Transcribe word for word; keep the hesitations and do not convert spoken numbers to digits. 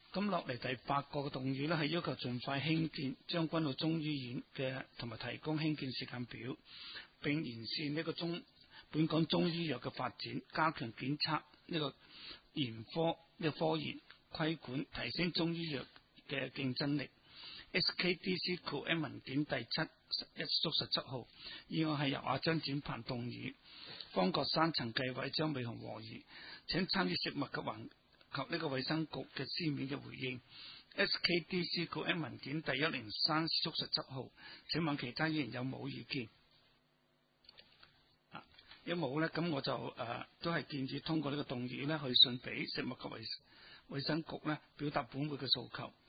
咁落嚟第八個嘅動議呢，係要求盡快興建將軍澳中醫院嘅，同埋提供興建時間表，並完善呢個中本港中醫藥嘅發展，加強檢測呢個研科呢個科研規管，提升中醫藥嘅競爭力。S K D C Q M 文件第七一縮十七號議案係由阿張展鵬動議，方國珊、陳繼偉、張美雄和議，請參與食物及環及呢個衛生局嘅書面嘅回應。S K D C Q M 文件第一零三縮十七號，請問其他議員有冇意見？啊，如果冇呢，咁我就誒、呃、都係建議通過呢個動議呢，去信俾食物及衛衛生局呢，表達本會嘅訴求。